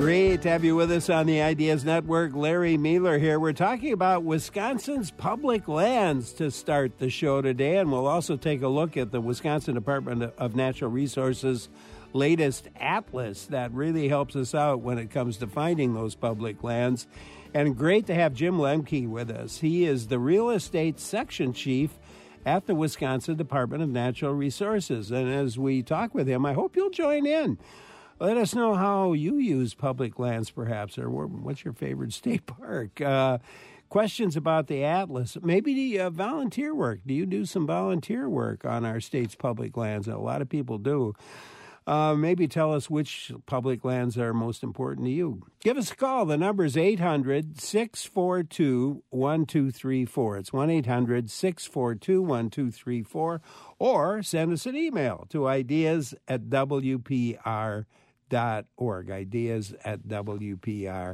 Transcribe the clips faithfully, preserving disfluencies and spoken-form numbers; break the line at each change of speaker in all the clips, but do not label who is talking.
Great to have you with us on the Ideas Network. Larry Mueller here. We're talking about Wisconsin's public lands to start the show today, and we'll also take a look at the Wisconsin Department of Natural Resources' latest atlas that really helps us out when it comes to finding those public lands. And great to have Jim Lemke with us. He is the real estate section chief at the Wisconsin Department of Natural Resources. And as we talk with him, I hope you'll join in. Let us know how you use public lands, perhaps, or what's your favorite state park. Uh, questions about the atlas. Maybe the uh, volunteer work. Do you do some volunteer work on our state's public lands? A lot of people do. Uh, maybe tell us which public lands are most important to you. Give us a call. The number is eight hundred, six four two, one two three four. It's one eight hundred, six four two, one two three four. Or send us an email to ideas at w p r dot org. Ideas at w p r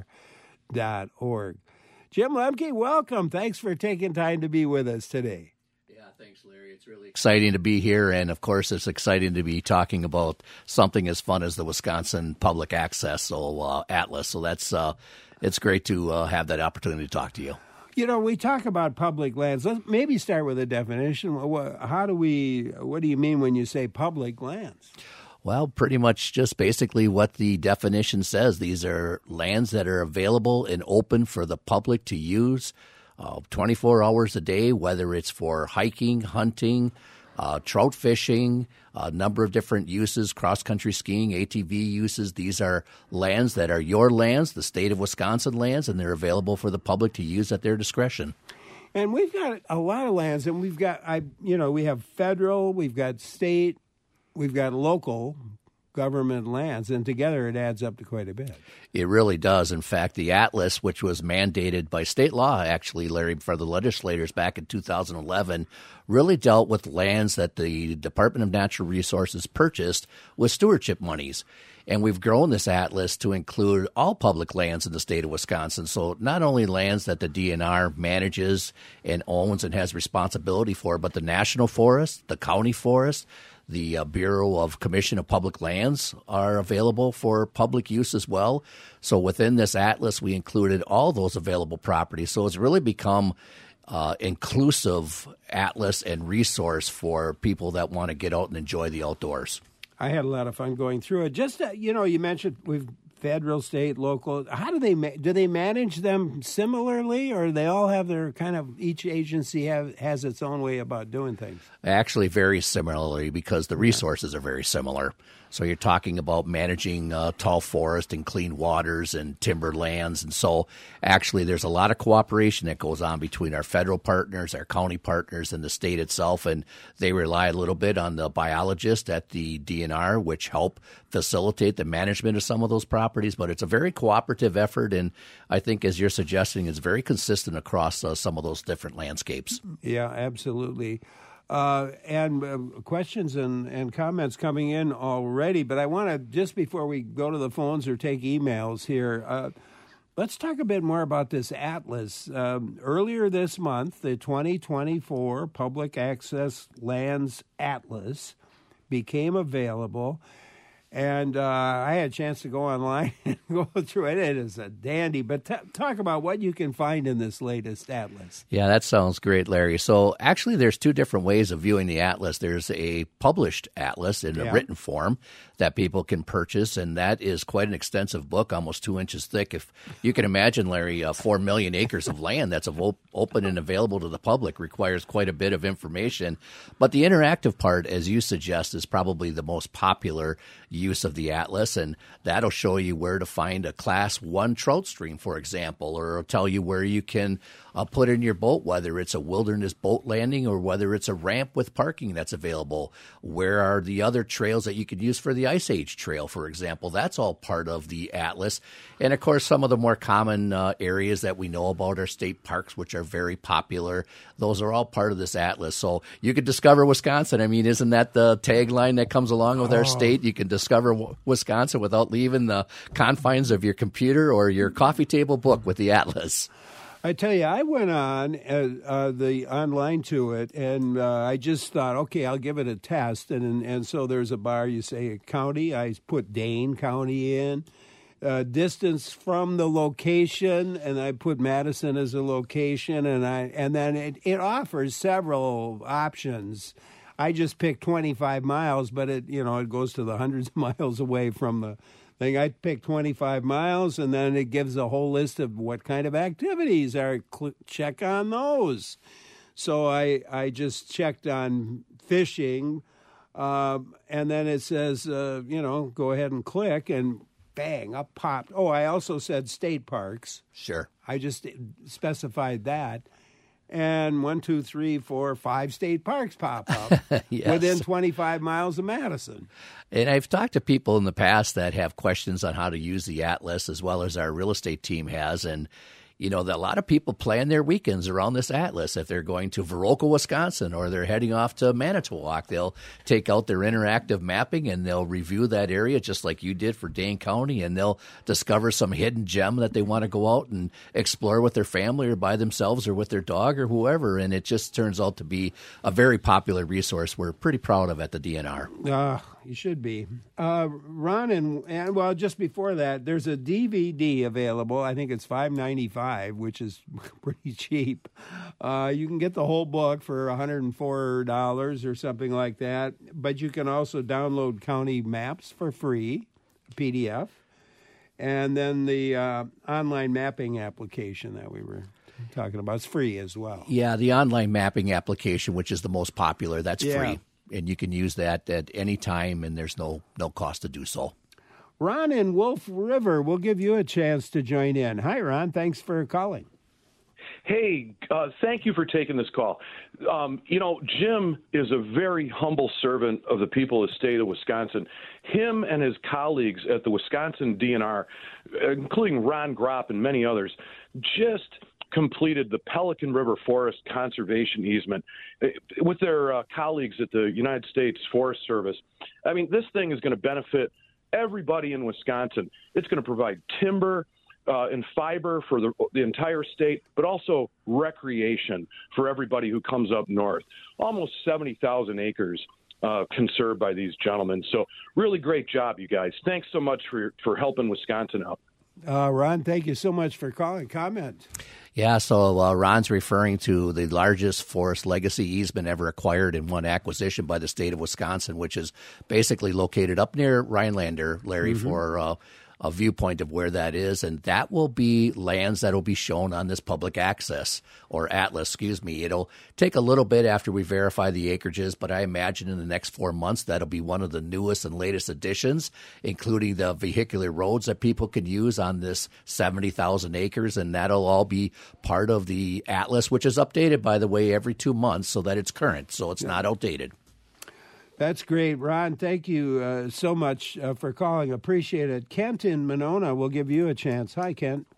dot org. Jim Lemke, welcome. Thanks for taking time to be with us today.
Thanks, Larry. It's really exciting to be here, and of course, it's exciting to be talking about something as fun as the Wisconsin Public Access so uh, Atlas. So that's uh, it's great to uh, have that opportunity to talk to you.
You know, we talk about public lands. Let's maybe start with a definition. How do we? What do you mean when you say public lands?
Well, pretty much just basically what the definition says. These are lands that are available and open for the public to use Uh, twenty-four hours a day, whether it's for hiking, hunting, uh, trout fishing, a number of different uses, cross-country skiing, A T V uses. These are lands that are your lands, the state of Wisconsin lands, and they're available for the public to use at their discretion.
And we've got a lot of lands, and we've got, I, you know, we have federal, we've got state, we've got local government lands, and together it adds up to quite a bit.
It really does. In fact, the Atlas, which was mandated by state law, actually, Larry, for the legislators back in two thousand eleven, really dealt with lands that the Department of Natural Resources purchased with stewardship monies. And we've grown this atlas to include all public lands in the state of Wisconsin. So not only lands that the D N R manages and owns and has responsibility for, but the national forest, the county forest, the uh, Bureau of Commission of Public Lands are available for public use as well. So within this atlas, we included all those available properties. So it's really become uh, inclusive atlas and resource for people that want to get out and enjoy the outdoors.
I had a lot of fun going through it. Just, uh, you know, you mentioned we've federal, state, local. How do they ma- do they manage them similarly, or they all have their kind of, each agency have, has its own way about doing things?
Actually, very similarly, because the resources are very similar. So you're talking about managing uh, tall forest and clean waters and timber lands. And so actually there's a lot of cooperation that goes on between our federal partners, our county partners, and the state itself. And they rely a little bit on the biologists at the D N R, which help facilitate the management of some of those properties. But it's a very cooperative effort. And I think, as you're suggesting, it's very consistent across uh, some of those different landscapes.
Yeah, absolutely. Uh, and uh, questions and, and comments coming in already, but I want to, just before we go to the phones or take emails here, uh, let's talk a bit more about this atlas. Um, earlier this month, the twenty twenty-four Public Access Lands Atlas became available, and uh, I had a chance to go online and go through it. It is a dandy, but t- talk about what you can find in this latest atlas.
Yeah, that sounds great, Larry. So actually there's two different ways of viewing the atlas. There's a published atlas in
yeah.
a written form that people can purchase, and that is quite an extensive book, almost two inches thick. If you can imagine, Larry, uh, four million acres of land that's av- open and available to the public requires quite a bit of information. But the interactive part, as you suggest, is probably the most popular use of the atlas, and that'll show you where to find a class one trout stream, for example, or it'll tell you where you can uh, put in your boat, whether it's a wilderness boat landing or whether it's a ramp with parking that's available. Where are the other trails that you could use for the Ice Age Trail, for example? That's all part of the atlas. And of course, some of the more common uh, areas that we know about are state parks, which are very popular. Those are all part of this atlas. So you could discover Wisconsin. I mean, isn't that the tagline that comes along with oh. our state? You can discover w- Wisconsin without leaving the confines of your computer or your coffee table book with the atlas.
I tell you, I went on uh, uh, the online to it, and uh, I just thought, okay, I'll give it a test. And and so there's a bar, you say a county. I put Dane County in, uh, distance from the location, and I put Madison as a location, and I and then it, it offers several options. I just picked twenty-five miles, but it you know it goes to the hundreds of miles away from the thing. I picked twenty-five miles, and then it gives a whole list of what kind of activities are. Check on those. So I I just checked on fishing, uh, and then it says uh, you know go ahead and click, and bang, up popped. Oh, I also said state parks.
Sure.
I just specified that. And one, two, three, four, five state parks pop up
yes.
within twenty-five miles of Madison.
And I've talked to people in the past that have questions on how to use the Atlas, as well as our real estate team has. And, you know, a lot of people plan their weekends around this Atlas. If they're going to Viroqua, Wisconsin, or they're heading off to Manitowoc, they'll take out their interactive mapping and they'll review that area just like you did for Dane County, and they'll discover some hidden gem that they want to go out and explore with their family or by themselves or with their dog or whoever. And it just turns out to be a very popular resource we're pretty proud of at the D N R.
Uh, you should be. Uh, Ron, and, and well, just before that, there's a D V D available. I think it's five ninety-five, which is pretty cheap. Uh, you can get the whole book for one hundred four dollars or something like that, but you can also download county maps for free, P D F, and then the uh, online mapping application that we were talking about is free as well.
Yeah, the online mapping application, which is the most popular, that's
Yeah.
free. And you can use that at any time, and there's no no cost to do so.
Ron in Wolf River, we'll give you a chance to join in. Hi, Ron. Thanks for calling.
Hey, uh, thank you for taking this call. Um, you know, Jim is a very humble servant of the people of the state of Wisconsin. Him and his colleagues at the Wisconsin D N R, including Ron Gropp and many others, just completed the Pelican River Forest Conservation Easement with their uh, colleagues at the United States Forest Service. I mean, this thing is going to benefit everybody in Wisconsin. It's going to provide timber uh, and fiber for the, the entire state, but also recreation for everybody who comes up north. Almost seventy thousand acres uh, conserved by these gentlemen. So really great job, you guys. Thanks so much for, for helping Wisconsin out.
Uh, Ron, thank you so much for calling. Comment.
Yeah, so uh, Ron's referring to the largest forest legacy easement ever acquired in one acquisition by the state of Wisconsin, which is basically located up near Rhinelander, Larry, mm-hmm. for uh, a viewpoint of where that is. And that will be lands that will be shown on this public access, or Atlas, excuse me. It'll take a little bit after we verify the acreages, but I imagine in the next four months that'll be one of the newest and latest additions, including the vehicular roads that people can use on this seventy thousand acres, and that'll all be part of the Atlas, which is updated, by the way, every two months so that it's current, so it's yeah. not outdated.
That's great, Ron. Thank you uh, so much uh, for calling. Appreciate it. Kent in Monona will give you a chance. Hi, Kent.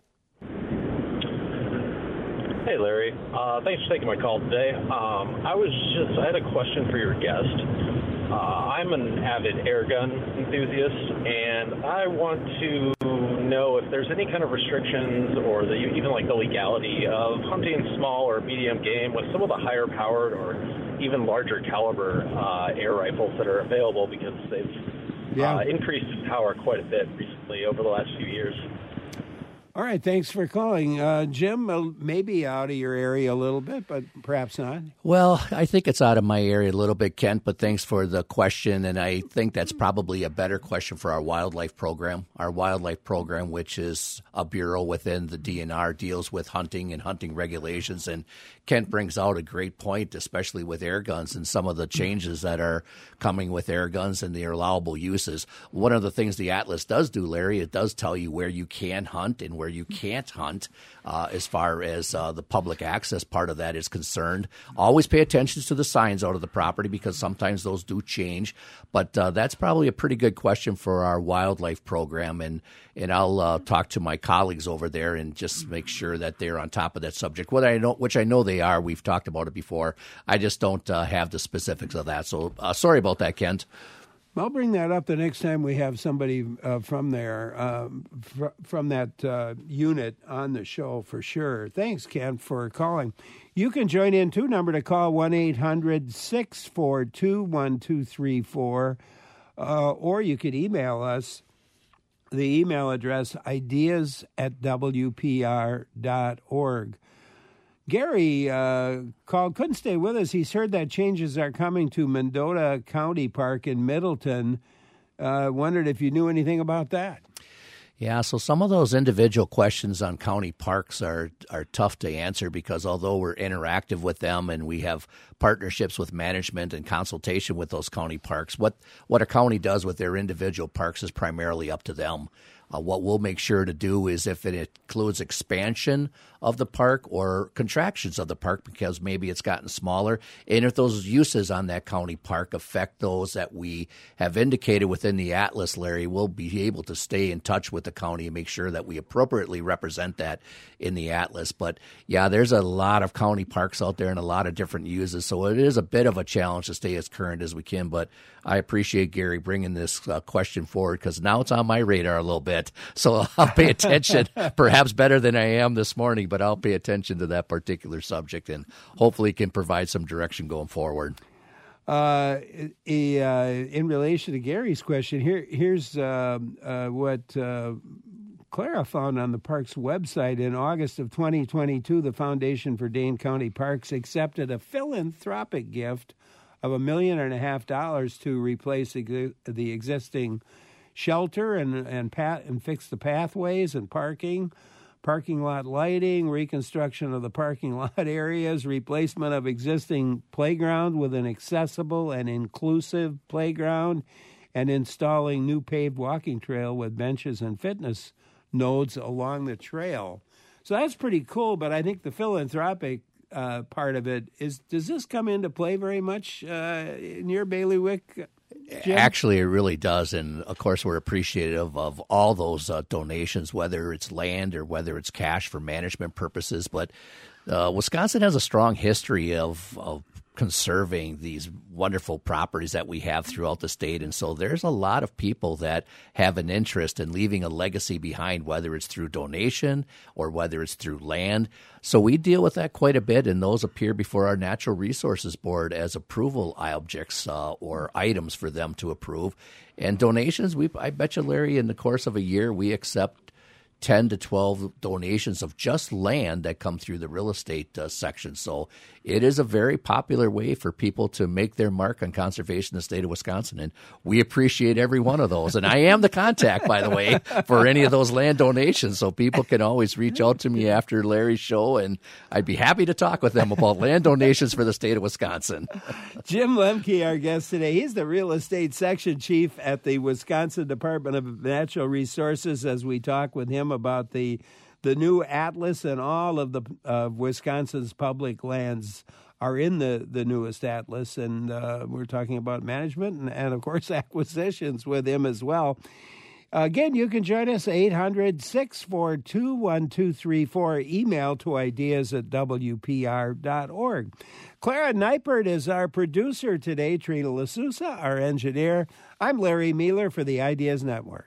Hey, Larry. Uh, thanks for taking my call today. Um, I was just, I had a question for your guest. Uh, I'm an avid air gun enthusiast, and I want to know if there's any kind of restrictions or the, even like the legality of hunting small or medium game with some of the higher powered or even larger caliber uh, air rifles that are available, because they've yeah. uh, increased in power quite a bit recently over the last few years.
All right, thanks for calling. Uh, Jim, uh, maybe out of your area a little bit, but perhaps not.
Well, I think it's out of my area a little bit, Kent, but thanks for the question, and I think that's probably a better question for our wildlife program. Our wildlife program, which is a bureau within the D N R, deals with hunting and hunting regulations, and Kent brings out a great point, especially with air guns and some of the changes that are coming with air guns and the allowable uses. One of the things the Atlas does do, Larry, it does tell you where you can hunt and where you can't hunt uh, as far as uh, the public access part of that is concerned. Always pay attention to the signs out of the property, because sometimes those do change. But uh, that's probably a pretty good question for our wildlife program, and and I'll uh, talk to my colleagues over there and just make sure that they're on top of that subject. What I know, which I know they are. We've talked about it before. I just don't uh, have the specifics of that. So uh, sorry about that, Kent.
I'll bring that up the next time we have somebody uh, from there, um, fr- from that uh, unit on the show for sure. Thanks, Kent, for calling. You can join in, too. Number to call, one eight hundred six four two one two three four. Uh, or you could email us, the email address ideas at w p r dot org. Gary uh, called, couldn't stay with us. He's heard that changes are coming to Mendota County Park in Middleton. Uh, wondered if you knew anything about that.
Yeah, so some of those individual questions on county parks are are tough to answer because although we're interactive with them and we have partnerships with management and consultation with those county parks, what, what a county does with their individual parks is primarily up to them. Uh, what we'll make sure to do is if it includes expansion of the park or contractions of the park because maybe it's gotten smaller, and if those uses on that county park affect those that we have indicated within the atlas, Larry, we'll be able to stay in touch with the county and make sure that we appropriately represent that in the atlas. But, yeah, there's a lot of county parks out there and a lot of different uses, so it is a bit of a challenge to stay as current as we can. But I appreciate Gary bringing this uh, question forward because now it's on my radar a little bit. So I'll pay attention, perhaps better than I am this morning, but I'll pay attention to that particular subject and hopefully can provide some direction going forward.
Uh, a, uh, in relation to Gary's question, here here's uh, uh, what uh, Clara found on the park's website. In August of twenty twenty-two, the Foundation for Dane County Parks accepted a philanthropic gift of a million and a half dollars to replace the, the existing shelter and and pat and fix the pathways and parking, parking lot lighting, reconstruction of the parking lot areas, replacement of existing playground with an accessible and inclusive playground, and installing new paved walking trail with benches and fitness nodes along the trail. So that's pretty cool, but I think the philanthropic uh, part of it is, does this come into play very much uh, in your bailiwick, Jim?
Actually, it really does, and of course, we're appreciative of all those uh, donations, whether it's land or whether it's cash for management purposes. But uh, Wisconsin has a strong history of, of conserving these wonderful properties that we have throughout the state, and so there's a lot of people that have an interest in leaving a legacy behind, whether it's through donation or whether it's through land. So we deal with that quite a bit, and those appear before our Natural Resources Board as approval objects uh, or items for them to approve. And donations, we I bet you, Larry, in the course of a year, we accept ten to twelve donations of just land that come through the real estate uh, section. So it is a very popular way for people to make their mark on conservation in the state of Wisconsin, and we appreciate every one of those. And I am the contact, by the way, for any of those land donations, so people can always reach out to me after Larry's show, and I'd be happy to talk with them about land donations for the state of Wisconsin.
Jim Lemke, our guest today, he's the real estate section chief at the Wisconsin Department of Natural Resources, as we talk with him about the the new atlas, and all of the uh, Wisconsin's public lands are in the, the newest atlas, and uh, we're talking about management and, and, of course, acquisitions with him as well. Uh, again, you can join us, eight hundred, six four two, one two three four, email to ideas at w p r dot org. Clara Neipert is our producer today, Trina LaSousa, our engineer. I'm Larry Mealer for the Ideas Network.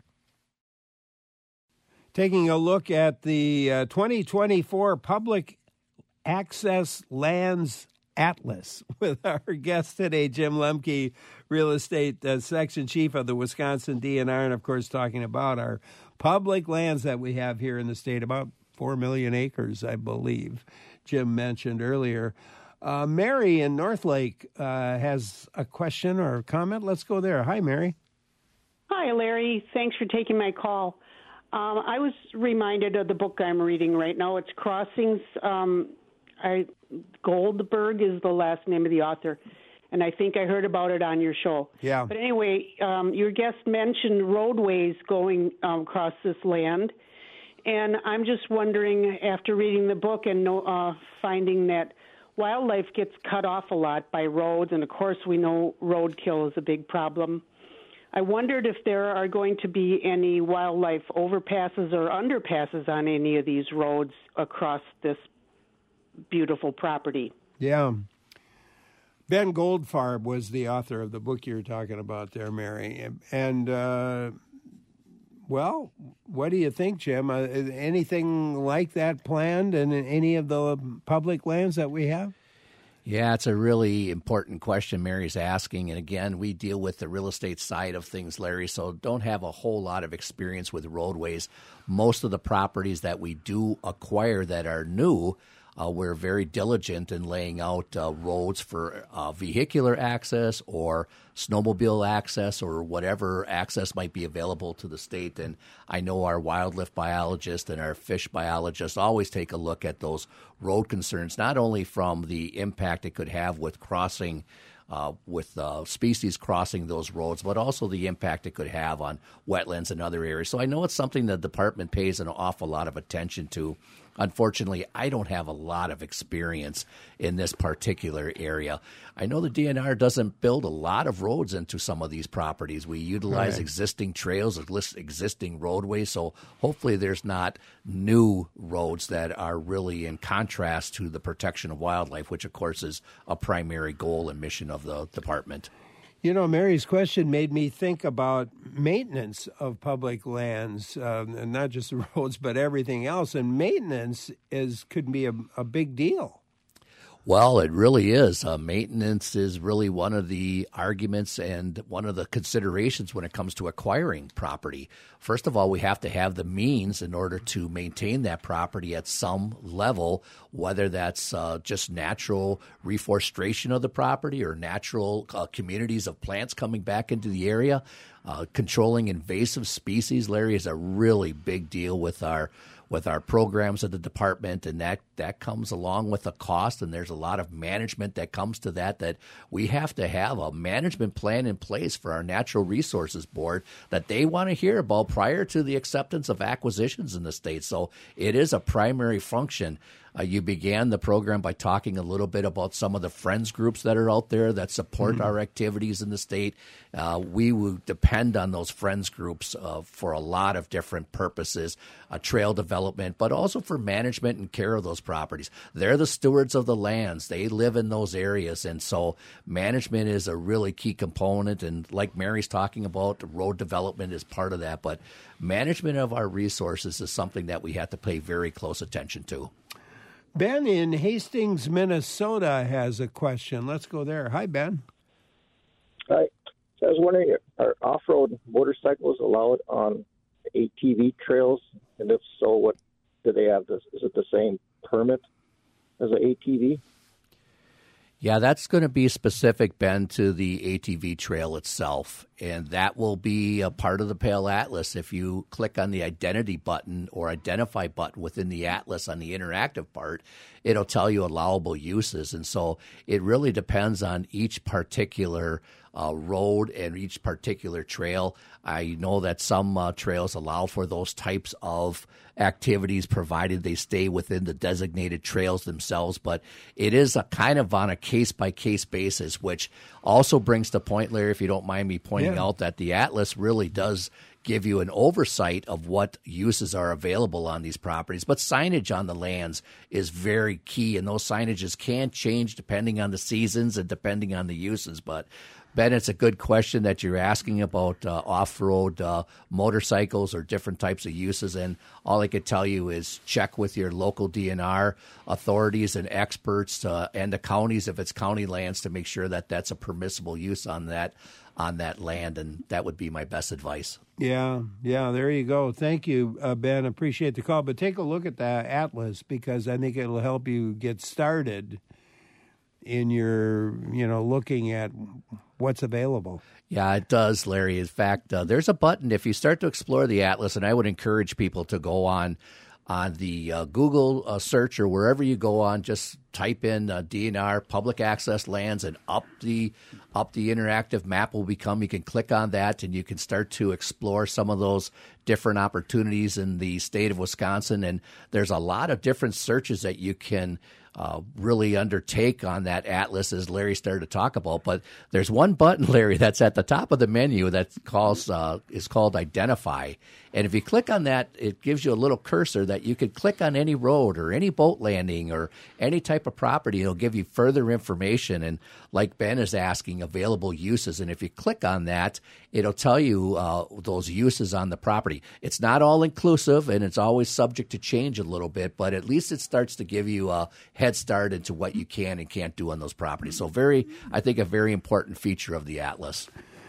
Taking a look at the uh, twenty twenty-four Public Access Lands Atlas with our guest today, Jim Lemke, Real Estate uh, Section Chief of the Wisconsin D N R, and, of course, talking about our public lands that we have here in the state, about four million acres, I believe, Jim mentioned earlier. Uh, Mary in Northlake uh, has a question or a comment. Let's go there. Hi, Mary.
Hi, Larry. Thanks for taking my call. Um, I was reminded of the book I'm reading right now. It's Crossings. Um, I, Goldberg is the last name of the author, and I think I heard about it on your show.
Yeah.
But anyway, um, your guest mentioned roadways going um, across this land, and I'm just wondering, after reading the book and uh, finding that wildlife gets cut off a lot by roads, and of course we know roadkill is a big problem. I wondered if there are going to be any wildlife overpasses or underpasses on any of these roads across this beautiful property.
Yeah. Ben Goldfarb was the author of the book you're talking about there, Mary. And, uh, well, what do you think, Jim? Uh, is anything like that planned in any of the public lands that we have?
Yeah, it's a really important question Mary's asking. And again, we deal with the real estate side of things, Larry, so don't have a whole lot of experience with roadways. Most of the properties that we do acquire that are new, uh, we're very diligent in laying out uh, roads for uh, vehicular access or snowmobile access or whatever access might be available to the state. And I know our wildlife biologists and our fish biologists always take a look at those road concerns, not only from the impact it could have with crossing Uh, with uh, species crossing those roads, but also the impact it could have on wetlands and other areas. So I know it's something the department pays an awful lot of attention to. Unfortunately, I don't have a lot of experience in this particular area. I know the D N R doesn't build a lot of roads into some of these properties. We utilize
right.
existing trails, existing roadways, so hopefully there's not new roads that are really in contrast to the protection of wildlife, which, of course, is a primary goal and mission of the department.
You know, Mary's question made me think about maintenance of public lands, uh, and not just the roads, but everything else. And maintenance is could be a, a big deal.
Well, it really is. Uh, maintenance is really one of the arguments and one of the considerations when it comes to acquiring property. First of all, we have to have the means in order to maintain that property at some level, whether that's uh, just natural reforestation of the property or natural uh, communities of plants coming back into the area. Uh, controlling invasive species, Larry, is a really big deal with our with our programs at the department, and that, that comes along with a cost, and there's a lot of management that comes to that, that we have to have a management plan in place for our Natural Resources Board that they want to hear about prior to the acceptance of acquisitions in the state. So it is a primary function. Uh, you began the program by talking a little bit about some of the friends groups that are out there that support mm-hmm. our activities in the state. Uh, we would depend on those friends groups uh, for a lot of different purposes, uh, trail development, but also for management and care of those properties. They're the stewards of the lands. They live in those areas, and so management is a really key component. And like Mary's talking about, road development is part of that, but management of our resources is something that we have to pay very close attention to.
Ben in Hastings, Minnesota has a question. Let's go there. Hi, Ben.
Hi. So I was wondering, are off-road motorcycles allowed on A T V trails? And if so, what do they have? This, is it the same permit as an A T V?
Yeah, that's going to be specific, Ben, to the A T V trail itself, and that will be a part of the Pale Atlas. If you click on the identity button or identify button within the Atlas on the interactive part, it'll tell you allowable uses, and so it really depends on each particular uh, road and each particular trail. I know that some uh, trails allow for those types of activities provided they stay within the designated trails themselves, but it is a kind of on a case-by-case basis, which also brings the point, Larry, if you don't mind me pointing yeah. out, that the Atlas really does give you an oversight of what uses are available on these properties. But signage on the lands is very key, and those signages can change depending on the seasons and depending on the uses. But Ben, it's a good question that you're asking about uh, off-road uh, motorcycles or different types of uses, and all I could tell you is check with your local D N R authorities and experts uh, and the counties, if it's county lands, to make sure that that's a permissible use on that on that land, and that would be my best advice.
Yeah, yeah, there you go. Thank you, uh, Ben. Appreciate the call, but take a look at the Atlas because I think it'll help you get started in your, you know, looking at what's available.
Yeah, it does, Larry. In fact, uh, there's a button if you start to explore the Atlas, and I would encourage people to go on on the uh, Google uh, search or wherever you go on, just type in uh, D N R public access lands, and up the up the interactive map will become. You can click on that, and you can start to explore some of those different opportunities in the state of Wisconsin. And there's a lot of different searches that you can Uh, really undertake on that Atlas, as Larry started to talk about. But there's one button, Larry, that's at the top of the menu that calls uh, is called Identify. And if you click on that, it gives you a little cursor that you can click on any road or any boat landing or any type type of property. It'll give you further information, and like Ben is asking, available uses. And if you click on that, it'll tell you uh, those uses on the property. It's not all inclusive, and it's always subject to change a little bit, but at least it starts to give you a head start into what you can and can't do on those properties. So very, I think, a very important feature of the Atlas.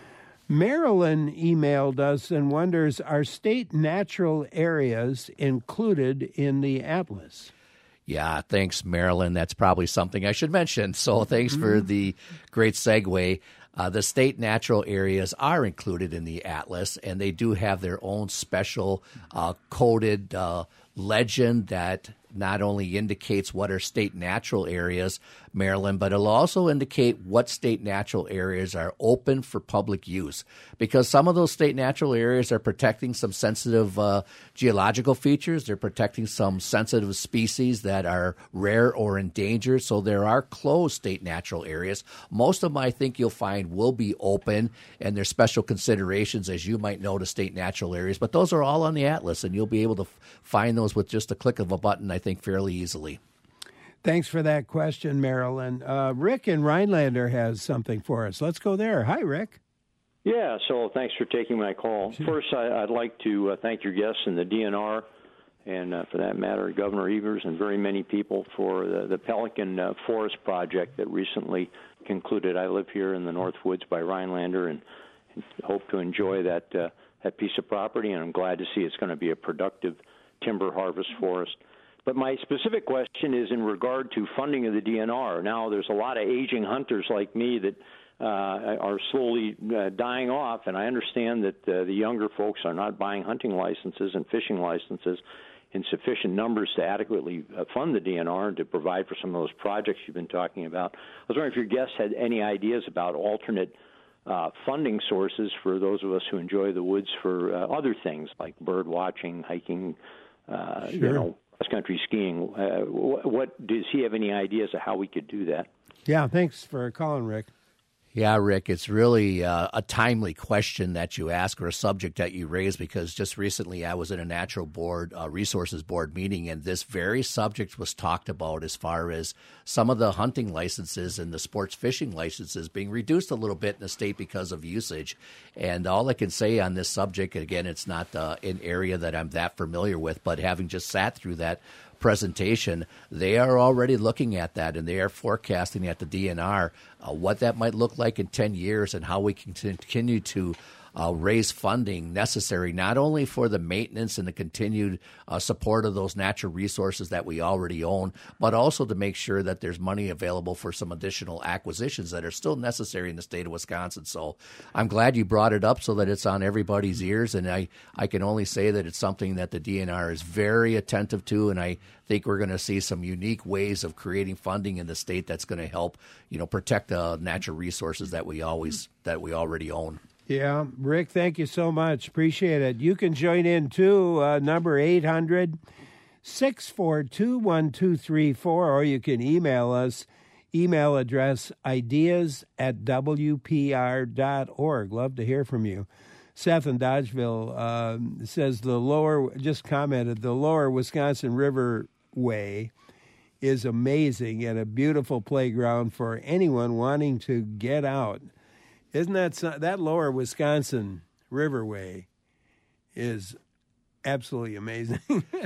Marilyn emailed us and wonders, are state natural areas included in the Atlas?
Yeah, thanks, Marilyn. That's probably something I should mention. So thanks mm-hmm. for the great segue. Uh, the state natural areas are included in the Atlas, and they do have their own special uh, coded uh, legend that not only indicates what are state natural areas, Maryland, but it'll also indicate what state natural areas are open for public use, because some of those state natural areas are protecting some sensitive uh, geological features. They're protecting some sensitive species that are rare or endangered. So there are closed state natural areas. Most of them, I think you'll find, will be open, and there's special considerations, as you might know, to state natural areas. But those are all on the Atlas, and you'll be able to f- find those with just a click of a button, I think, fairly easily.
Thanks for that question, Marilyn. Uh, Rick in Rhinelander has something for us. Let's go there. Hi, Rick.
Yeah, so thanks for taking my call.
Sure.
First, I, I'd like to uh, thank your guests in the D N R, and uh, for that matter, Governor Evers and very many people for the, the Pelican uh, Forest project that recently concluded. I live here in the North Woods by Rhinelander and, and hope to enjoy that, uh, that piece of property, and I'm glad to see it's going to be a productive timber harvest forest. But my specific question is in regard to funding of the D N R. Now, there's a lot of aging hunters like me that uh, are slowly uh, dying off, and I understand that uh, the younger folks are not buying hunting licenses and fishing licenses in sufficient numbers to adequately uh, fund the D N R and to provide for some of those projects you've been talking about. I was wondering if your guests had any ideas about alternate uh, funding sources for those of us who enjoy the woods for uh, other things like bird watching, hiking, uh,
sure.
you know, cross-country skiing. Uh, what does he have any ideas of how we could do that?
Yeah, thanks for calling, Rick.
Yeah, Rick, it's really uh, a timely question that you ask, or a subject that you raise, because just recently I was in a natural board uh, resources board meeting, and this very subject was talked about as far as some of the hunting licenses and the sports fishing licenses being reduced a little bit in the state because of usage. And all I can say on this subject, again, it's not uh, an area that I'm that familiar with, but having just sat through that presentation, they are already looking at that, and they are forecasting at the D N R uh, what that might look like in ten years and how we can continue to uh, raise funding necessary not only for the maintenance and the continued uh, support of those natural resources that we already own, but also to make sure that there's money available for some additional acquisitions that are still necessary in the state of Wisconsin. So I'm glad you brought it up so that it's on everybody's ears, and I, I can only say that it's something that the D N R is very attentive to, and I think we're going to see some unique ways of creating funding in the state that's going to help, you know, protect the natural resources that we always that we already own.
Yeah, Rick, thank you so much. Appreciate it. You can join in too, uh, number eight hundred, six four two, one two three four, or you can email us, email address ideas at w p r dot org. Love to hear from you. Seth in Dodgeville uh, says the lower, just commented, the lower Wisconsin Riverway is amazing and a beautiful playground for anyone wanting to get out. Isn't that so, that lower Wisconsin Riverway is absolutely amazing.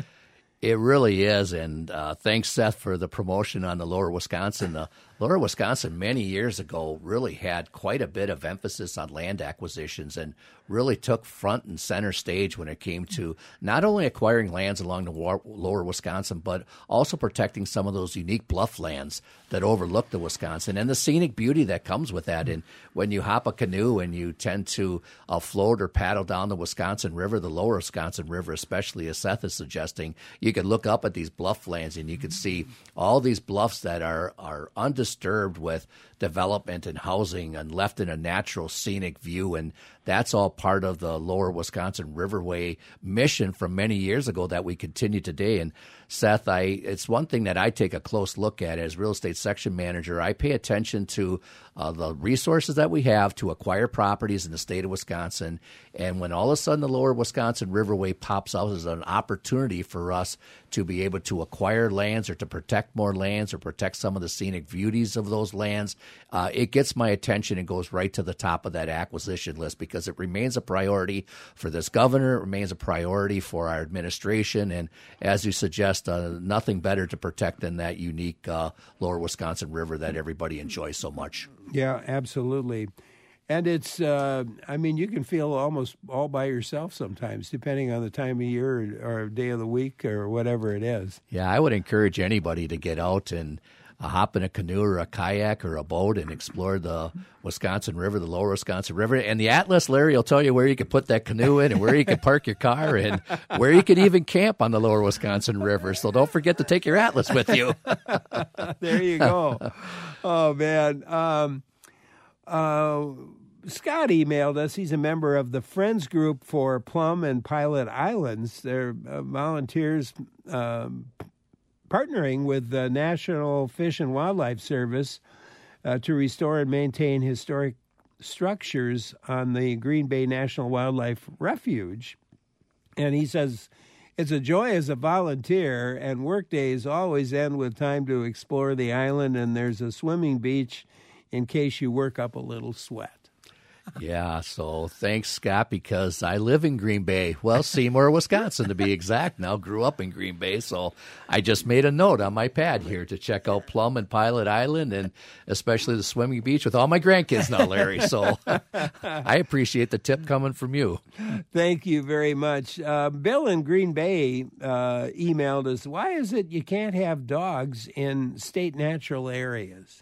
It really is, and uh, thanks, Seth, for the promotion on the Lower Wisconsin. The Lower Wisconsin many years ago really had quite a bit of emphasis on land acquisitions and really took front and center stage when it came to not only acquiring lands along the war- Lower Wisconsin, but also protecting some of those unique bluff lands that overlook the Wisconsin and the scenic beauty that comes with that. And when you hop a canoe and you tend to uh, float or paddle down the Wisconsin River, the Lower Wisconsin River especially, as Seth is suggesting, you can look up at these bluff lands and you can see all these bluffs that are, are undisturbed with development and housing and left in a natural scenic view. And that's all part of the Lower Wisconsin Riverway mission from many years ago that we continue today. And Seth, I it's one thing that I take a close look at as real estate section manager. I pay attention to uh, the resources that we have to acquire properties in the state of Wisconsin. And when all of a sudden the Lower Wisconsin Riverway pops out as an opportunity for us to be able to acquire lands or to protect more lands or protect some of the scenic beauties of those lands, uh, it gets my attention and goes right to the top of that acquisition list because it remains a priority for this governor. It remains a priority for our administration. And as you suggest, Uh, nothing better to protect than that unique uh, Lower Wisconsin River that everybody enjoys so much.
Yeah, absolutely. And it's, uh, I mean, you can feel almost all by yourself sometimes, depending on the time of year or, or day of the week or whatever it is.
Yeah, I would encourage anybody to get out and uh, hop in a canoe or a kayak or a boat and explore the Wisconsin River, the Lower Wisconsin River. And the Atlas, Larry, will tell you where you can put that canoe in and where you can park your car and where you can even camp on the Lower Wisconsin River. So don't forget to take your Atlas with you.
There you go. Oh, man. Um, uh, Scott emailed us. He's a member of the Friends Group for Plum and Pilot Islands. They're uh, volunteers um, partnering with the National Fish and Wildlife Service uh, to restore and maintain historic structures on the Green Bay National Wildlife Refuge. And he says, it's a joy as a volunteer, and work days always end with time to explore the island, and there's a swimming beach in case you work up a little sweat.
Yeah, so thanks, Scott, because I live in Green Bay. Well, Seymour, Wisconsin, to be exact. Now, grew up in Green Bay, so I just made a note on my pad here to check out Plum and Pilot Island and especially the swimming beach with all my grandkids now, Larry. So I appreciate the tip coming from you.
Thank you very much. Uh, Bill in Green Bay uh, emailed us, why is it you can't have dogs in state natural areas?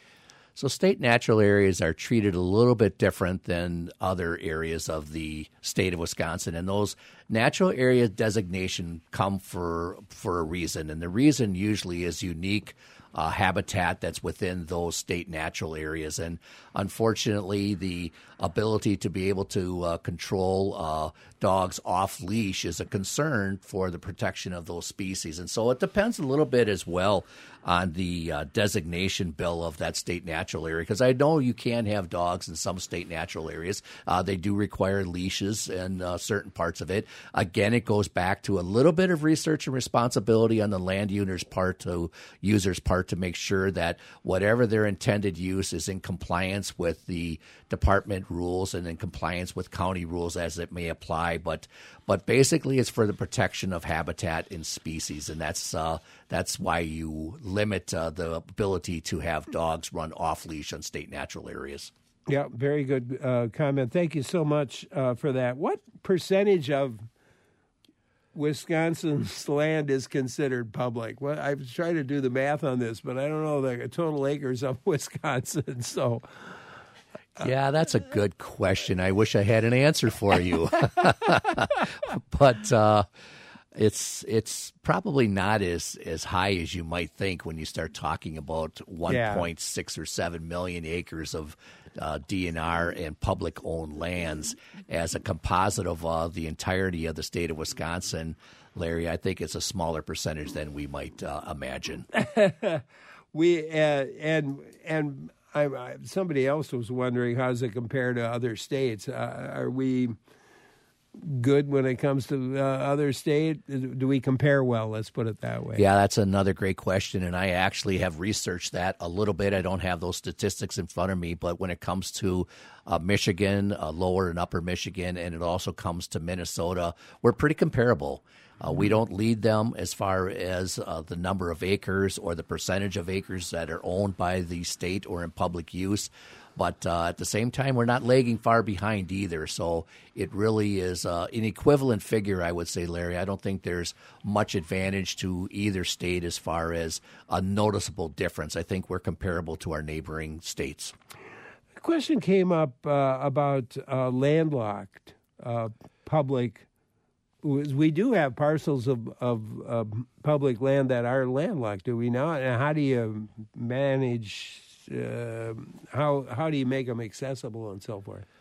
So state natural areas are treated a little bit different than other areas of the state of Wisconsin, and those natural area designation come for for a reason, and the reason usually is unique uh, habitat that's within those state natural areas. And unfortunately, the ability to be able to uh, control uh, dogs off leash is a concern for the protection of those species. And so it depends a little bit as well on the uh, designation bill of that state natural area, because I know you can have dogs in some state natural areas. Uh, they do require leashes in uh, certain parts of it. Again, it goes back to a little bit of research and responsibility on the land user's part to users' part to make sure that whatever their intended use is in compliance with the department rules and in compliance with county rules as it may apply. But but basically, it's for the protection of habitat and species, and that's uh, that's why you limit uh, the ability to have dogs run off leash on state natural areas.
Yeah, very good uh, comment. Thank you so much uh, for that. What percentage of Wisconsin's land is considered public? Well, I've tried to do the math on this, but I don't know the total acres of Wisconsin. So,
uh, yeah, that's a good question. I wish I had an answer for you, but uh, it's it's probably not as, as high as you might think when you start talking about one point six yeah. or seven million acres of Uh, D N R and public-owned lands as a composite of uh, the entirety of the state of Wisconsin. Larry, I think it's a smaller percentage than we might uh, imagine.
we uh, and and I, I, somebody else was wondering, how does it compare to other states? Uh, are we good when it comes to uh, other state? Do we compare well? Let's put it that way.
Yeah, that's another great question, and I actually have researched that a little bit. I don't have those statistics in front of me, but when it comes to uh, Michigan, uh, lower and upper Michigan, and it also comes to Minnesota, we're pretty comparable. Uh, we don't lead them as far as uh, the number of acres or the percentage of acres that are owned by the state or in public use. But uh, at the same time, we're not lagging far behind either. So it really is uh, an equivalent figure, I would say, Larry. I don't think there's much advantage to either state as far as a noticeable difference. I think we're comparable to our neighboring states.
The question came up uh, about uh, landlocked uh, public. We do have parcels of, of uh, public land that are landlocked, do we not? And how do you manage... Uh, how how do you make them accessible and so forth?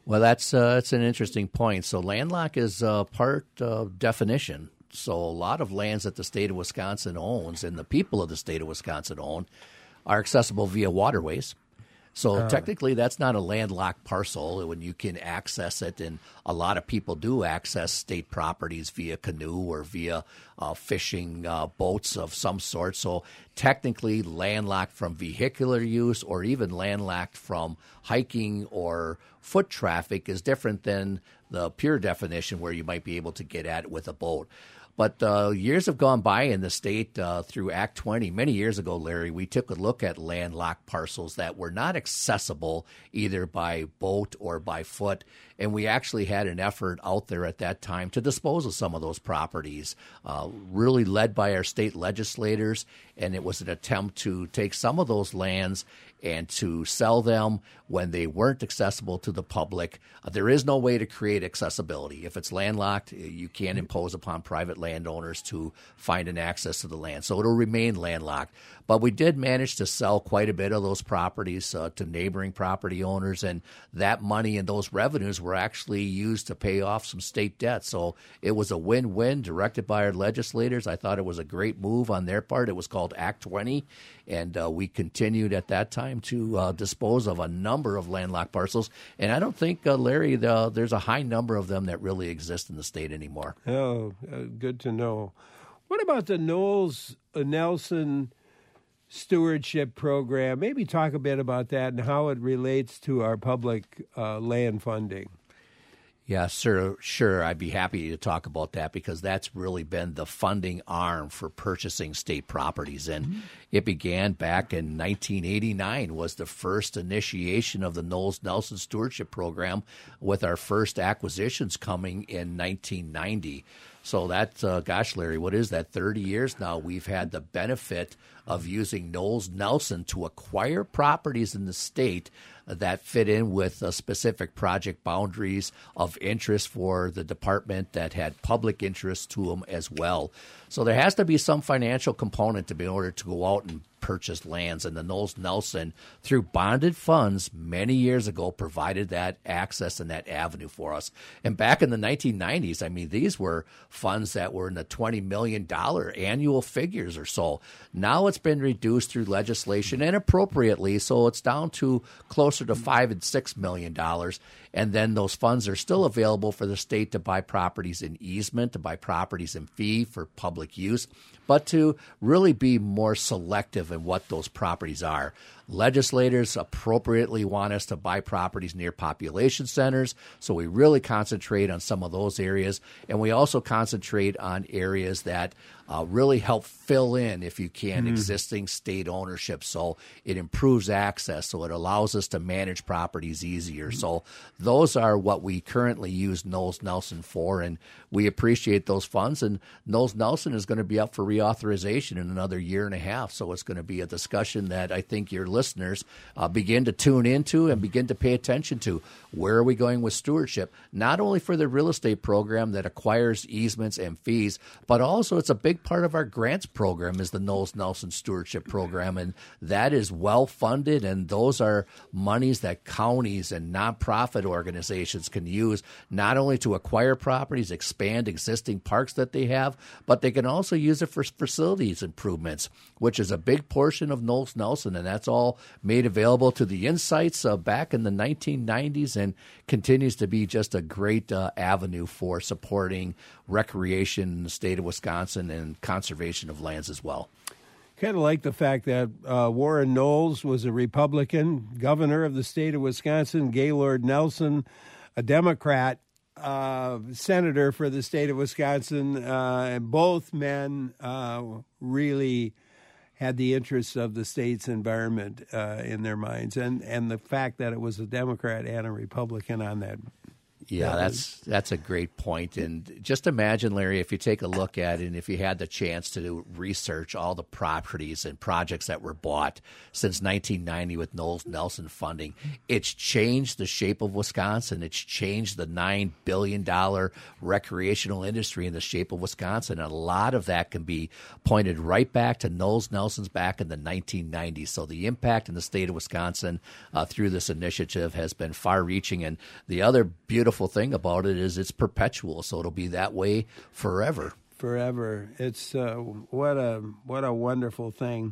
Well, that's uh, that's an interesting point. So landlocked is uh, part uh, definition. So a lot of lands that the state of Wisconsin owns and the people of the state of Wisconsin own are accessible via waterways. So uh, technically, that's not a landlocked parcel when you can access it, and a lot of people do access state properties via canoe or via uh, fishing uh, boats of some sort. So technically, landlocked from vehicular use or even landlocked from hiking or foot traffic is different than the pure definition where you might be able to get at it with a boat. But uh, years have gone by in the state uh, through Act twenty. Many years ago, Larry, we took a look at landlocked parcels that were not accessible either by boat or by foot. And we actually had an effort out there at that time to dispose of some of those properties, uh, really led by our state legislators. And it was an attempt to take some of those lands and to sell them when they weren't accessible to the public. Uh, there is no way to create accessibility. If it's landlocked, you can't impose upon private landowners to find an access to the land. So it'll remain landlocked. But we did manage to sell quite a bit of those properties uh, to neighboring property owners, and that money and those revenues were actually used to pay off some state debt. So it was a win-win directed by our legislators. I thought it was a great move on their part. It was called Act twenty, and uh, we continued at that time to uh, dispose of a number of landlocked parcels. And I don't think, uh, Larry, the, there's a high number of them that really exist in the state anymore.
Oh, uh, good to know. What about the Knowles uh, Nelson Stewardship Program? Maybe talk a bit about that and how it relates to our public uh, land funding.
Yeah, sir, sure. I'd be happy to talk about that because that's really been the funding arm for purchasing state properties. And mm-hmm. it began back in nineteen eighty-nine was the first initiation of the Knowles Nelson Stewardship Program, with our first acquisitions coming in nineteen ninety. So that's, uh, gosh, Larry, what is that? thirty years now we've had the benefit of using Knowles Nelson to acquire properties in the state that fit in with uh, specific project boundaries of interest for the department that had public interest to them as well. So there has to be some financial component to be in order to go out and purchase lands, and the Knowles Nelson, through bonded funds many years ago, provided that access and that avenue for us. And back in the nineteen nineties, I mean, these were funds that were in the twenty million dollars annual figures or so. Now it's been reduced through legislation, and appropriately, so it's down to closer to five and six million dollars. And then those funds are still available for the state to buy properties in easement, to buy properties in fee for public use, but to really be more selective in what those properties are. Legislators appropriately want us to buy properties near population centers, so we really concentrate on some of those areas. And we also concentrate on areas that uh, really help fill in, if you can, mm-hmm. existing state ownership. So it improves access, so it allows us to manage properties easier. Mm-hmm. So those are what we currently use Knowles Nelson for, and we appreciate those funds. And Knowles Nelson is going to be up for reauthorization in another year and a half, so it's going to be a discussion that I think your listeners uh, begin to tune into and begin to pay attention to. Where are we going with stewardship? Not only for the real estate program that acquires easements and fees, but also it's a big part of our grants program is the Knowles Nelson Stewardship Program, and that is well funded, and those are monies that counties and nonprofit organizations can use not only to acquire properties, expand existing parks that they have, but they can also use it for facilities improvements, which is a big portion of Knowles Nelson, and that's all made available to the Insights uh, back in the nineteen nineties, and continues to be just a great uh, avenue for supporting recreation in the state of Wisconsin and conservation of lands as well.
Kind of like the fact that uh, Warren Knowles was a Republican governor of the state of Wisconsin, Gaylord Nelson, a Democrat uh, senator for the state of Wisconsin, uh, and both men uh, really had the interests of the state's environment uh, in their minds, and, and the fact that it was a Democrat and a Republican on that
Yeah,
that
that's
was...
that's a great point. And just imagine, Larry, if you take a look at it and if you had the chance to do research all the properties and projects that were bought since nineteen ninety with Knowles Nelson funding, it's changed the shape of Wisconsin. It's changed the nine billion dollars recreational industry in the shape of Wisconsin. And a lot of that can be pointed right back to Knowles Nelson's back in the nineteen nineties. So the impact in the state of Wisconsin uh, through this initiative has been far-reaching. And the other beautiful thing about it is it's perpetual, so it'll be that way forever.
Forever. It's uh, what a what a wonderful thing.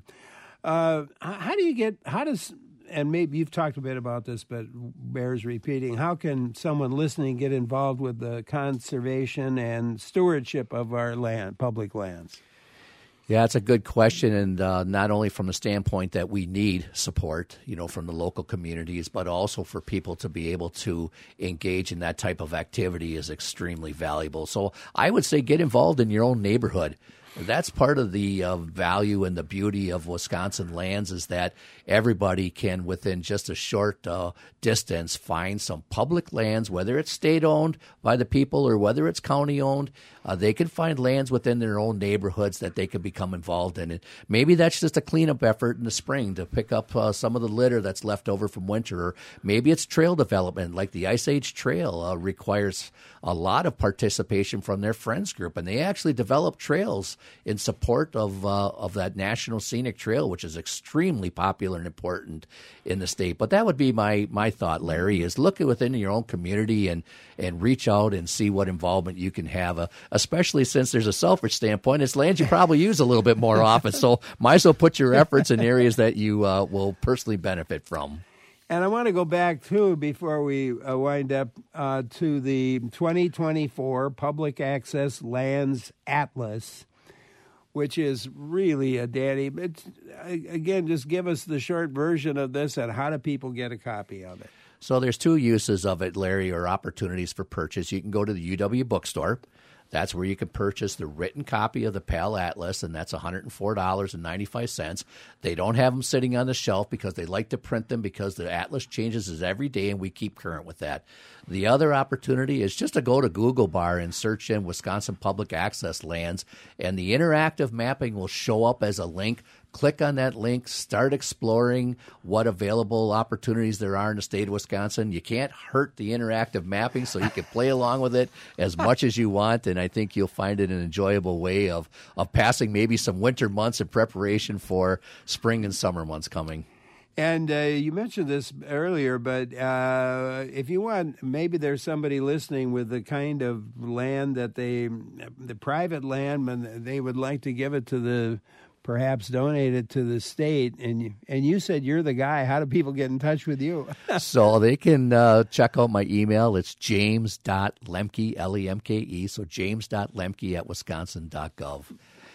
Uh, how do you get? How does? And maybe you've talked a bit about this, but bears repeating. How can someone listening get involved with the conservation and stewardship of our land, public lands?
Yeah, it's a good question, and uh, not only from the standpoint that we need support, you know, from the local communities, but also for people to be able to engage in that type of activity is extremely valuable. So I would say get involved in your own neighborhood. That's part of the uh, value and the beauty of Wisconsin lands is that everybody can, within just a short uh, distance, find some public lands, whether it's state-owned by the people or whether it's county-owned. Uh, they can find lands within their own neighborhoods that they can become involved in. And maybe that's just a cleanup effort in the spring to pick up uh, some of the litter that's left over from winter. Or maybe it's trail development, like the Ice Age Trail uh, requires a lot of participation from their friends group. And they actually develop trails in support of uh, of that National Scenic Trail, which is extremely popular and important in the state. But that would be my my thought, Larry, is look within your own community and, and reach out and see what involvement you can have, uh, especially since there's a selfish standpoint. It's land you probably use a little bit more often, so might as well put your efforts in areas that you uh, will personally benefit from.
And I want to go back, too, before we uh, wind up, uh, to the twenty twenty-four Public Access Lands Atlas, which is really a dandy. But again, just give us the short version of this and how do people get a copy of it?
So there's two uses of it, Larry, or opportunities for purchase. You can go to the U W bookstore. That's where you can purchase the written copy of the Pell Atlas, and that's one hundred four dollars and ninety-five cents. They don't have them sitting on the shelf because they like to print them because the Atlas changes every day, and we keep current with that. The other opportunity is just to go to Google Bar and search in Wisconsin Public Access Lands, and the interactive mapping will show up as a link. Click on that link, start exploring what available opportunities there are in the state of Wisconsin. You can't hurt the interactive mapping, so you can play along with it as much as you want, and I think you'll find it an enjoyable way of, of passing maybe some winter months in preparation for spring and summer months coming.
And uh, you mentioned this earlier, but uh, if you want, maybe there's somebody listening with the kind of land that they, the private land, and they would like to give it to the, perhaps donate it to the state. And you, and you said you're the guy. How do people get in touch with you?
So they can uh, check out my email. It's james dot lemke, L E M K E, so james dot lemke at wisconsin dot gov.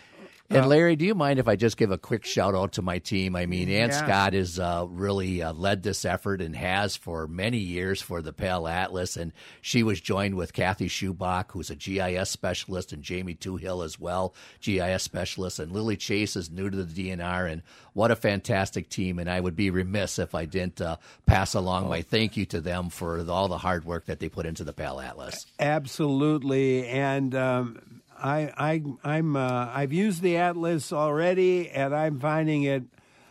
And Larry, do you mind if I just give a quick shout out to my team? I mean, Ann
yeah.
Scott has uh, really uh, led this effort and has for many years for the Pell Atlas. And she was joined with Kathy Schubach, who's a G I S specialist, and Jamie Toohill as well, G I S specialist. And Lily Chase is new to the D N R. And what a fantastic team. And I would be remiss if I didn't uh, pass along oh. my thank you to them for all the hard work that they put into the Pell Atlas.
Absolutely. And um I, I, I'm, uh, I've used the Atlas already, and I'm finding it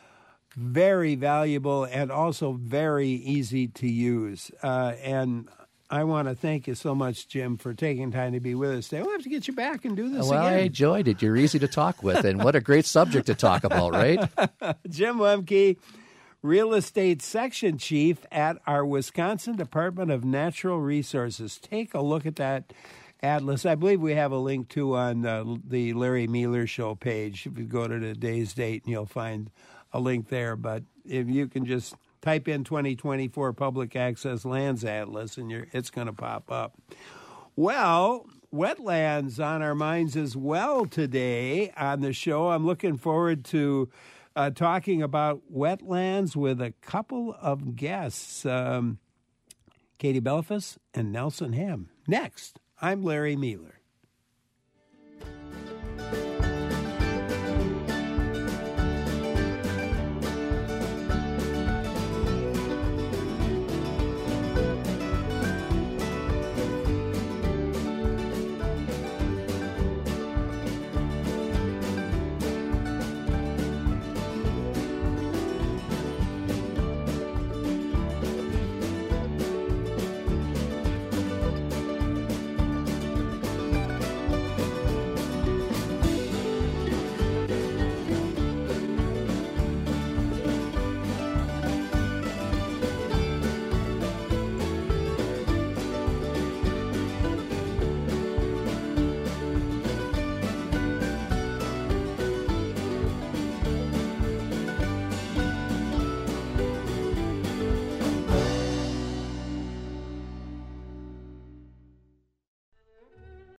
very valuable and also very easy to use. Uh, and I want to thank you so much, Jim, for taking time to be with us today. We'll have to get you back and do this
well,
again.
Well, I enjoyed it. You're easy to talk with, and what a great subject to talk about, right?
Jim Lemke, Real Estate Section Chief at our Wisconsin Department of Natural Resources. Take a look at that Atlas. I believe we have a link, too, on uh, the Larry Mealer Show page. If you go to today's date, and you'll find a link there. But if you can just type in twenty twenty-four Public Access Lands Atlas, and you're, it's going to pop up. Well, wetlands on our minds as well today on the show. I'm looking forward to uh, talking about wetlands with a couple of guests, um, Katie Belfus and Nelson Ham. Next. I'm Larry Mealer.